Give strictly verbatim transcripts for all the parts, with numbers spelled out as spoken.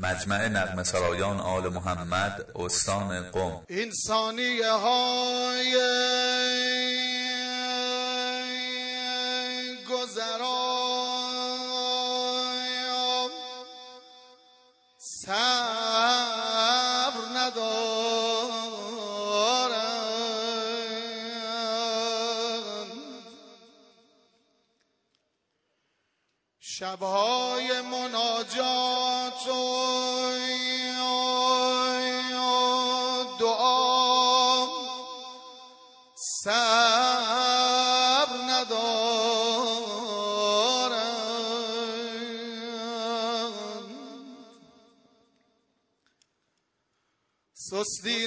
مجمع نغمه سرایان آل محمد استان قم. انسانیه های گذران صبر ندارند، شبهای مناجات و دعا صبر ندارند، سستی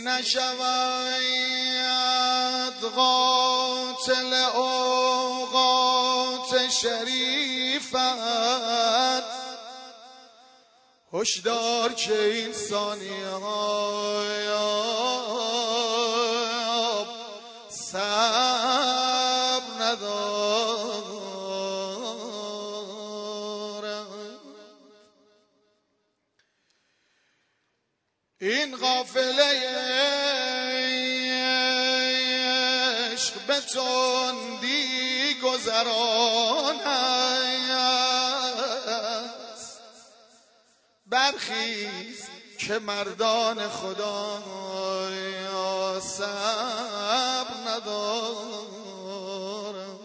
نشود قاتل اوقات شریفت، هشدار که این ثانیه های صبر ندارند. این قافله عشق به تندی گذران است، برخیز که مردان خدا صبر ندارند.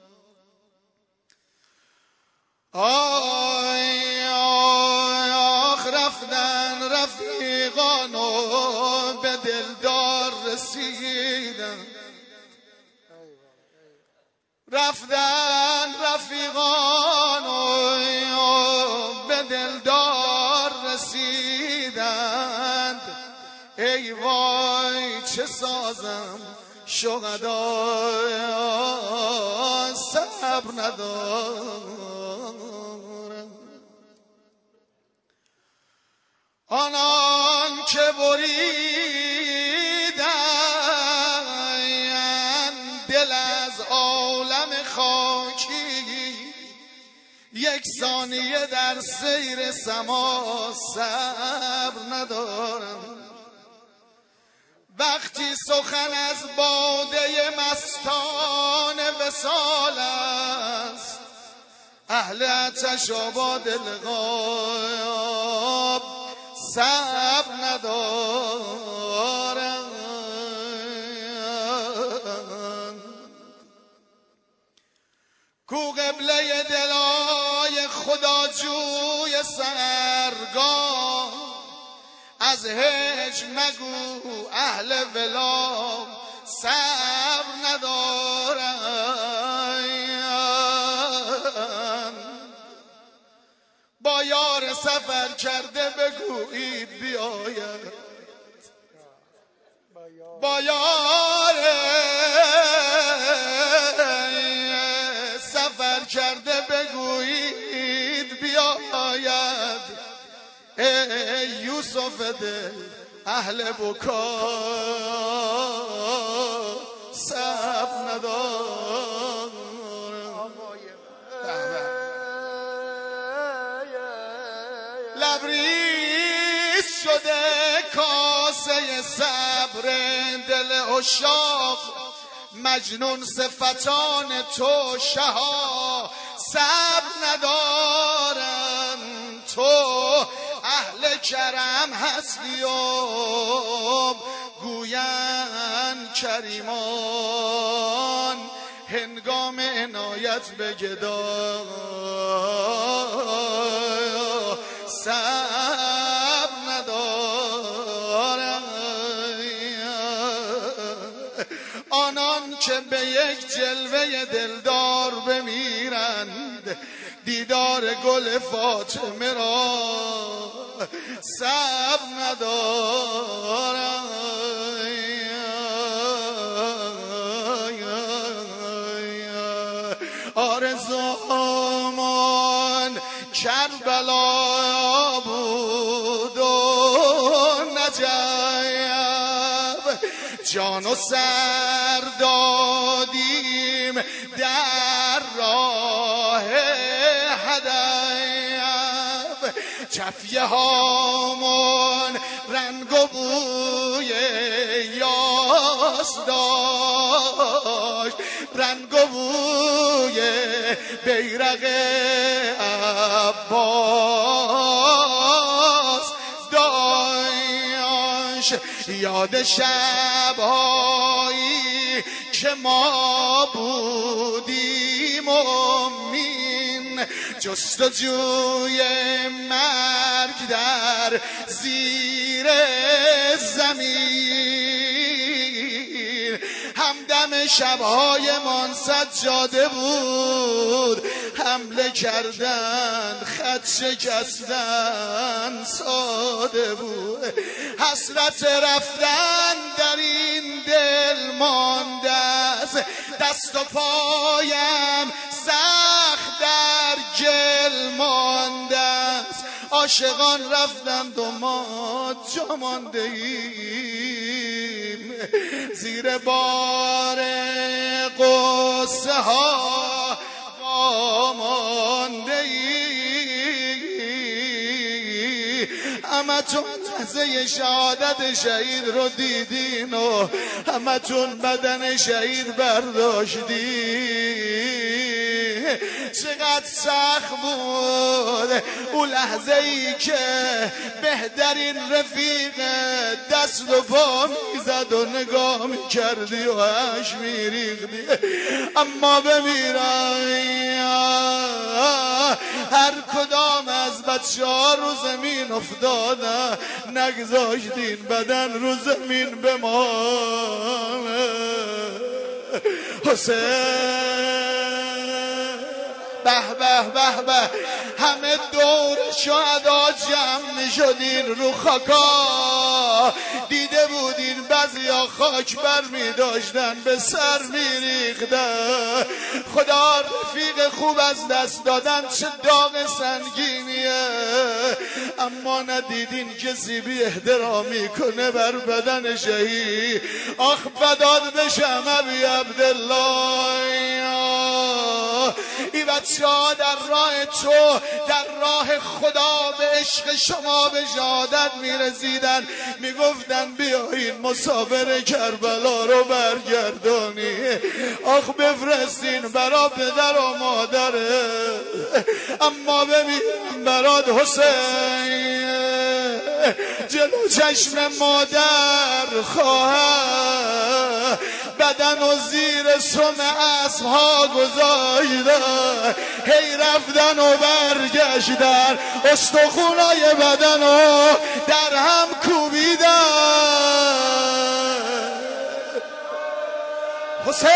آی آخ رفتن رفیقان و به دلدار رسیدن، رفتن رفیقان و به دلدار رسیدند، ای وای چه سازم شهدا صبر ندارم. آنان که بریدن دل از عالم خاکی، یک ثانیه در سیر سما صبر ندارم. وقتی سخن از باده مستان وصال است، اهل آتش آباد لقاب صبر ندارند. کو قبله دلای خداجوی سرگاه، از هجر مگو اهل ولا صبر ندارند. با یار سفر کرده بگویید بیاید، با یار سفر کرده بگویید بیاید، ای یوسف دل اهل بکا صبر ندارم. لبریز شده کاسه صبر دل عشاق، مجنون صفتان تو شها صبر ندارن. تو اهل کرم هستی و گوین کریمان، هنگام عنایت به گدا صبر ندارن. آنان که به یک جلوه دلدار بمیرند، دیدار گل فاطمه را صبر ندارند. آرزومان کربلا بود و نجف، جان و سر دادیم در راه هدف. کفیه هامون رنگ و بوی یاس داشت، رنگ و بوی بیرق عباس داشت. یاد شب‌هایی که ما بودیم امین، جستجوی مرگ در زیر زمین، همدم شب‌های من سجاده بود، حمله کردن خط شکستن ساده بود، حسرت رفتن در این دل مانده است، دست و پایم سخت در گل مانده است، عاشقان رفتند و ما جا مانده ایم، زیر بار قصه ها مانده ای. همتون لحظه شهادت شهید رو دیدین و همتون بدن شهید برداشتین. چقدر سخت بود اون لحظه ای که بهترین رفیق دست و پا میزد و نگاه میکردی و اش میریختی. اما بمیرای هر کدام از بچه ها رو زمین افتادن، نگذاشتین بدن رو زمین بمانه. حسین به به به به، همه دور شهدا جمع میشدین رو خاکا، دیده بودین بعضیا خاک بر می داشتن به سر میریختن. خدا رفیق خوب از دست دادن چه داغ سنگینیه، اما ندیدین کسی بی احترامی کنه بر بدن شهید. آخ بداد بشم ابی عبدالله، ای بچه ها در راه تو، در راه خدا به عشق شما به شهادت میرسیدن، میگفتن بیایین مسافر کربلا رو برگردانی. آخ بفرستین برا پدر و مادره، اما ببینم برات حسین جلو چشم مادر خواهر بدن و زیر سم اسبها گذاشتن، هی رفتن و برگشتن، استخونای بدن و در هم کوبیدن. حسین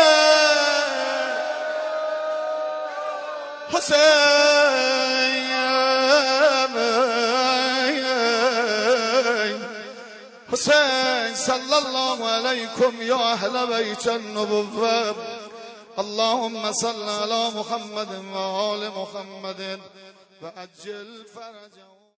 حسین حسین صلی الله علیکم یا اهل بیت النبوة. اللهم صل علی محمد و آل محمد و عجل فرجهم.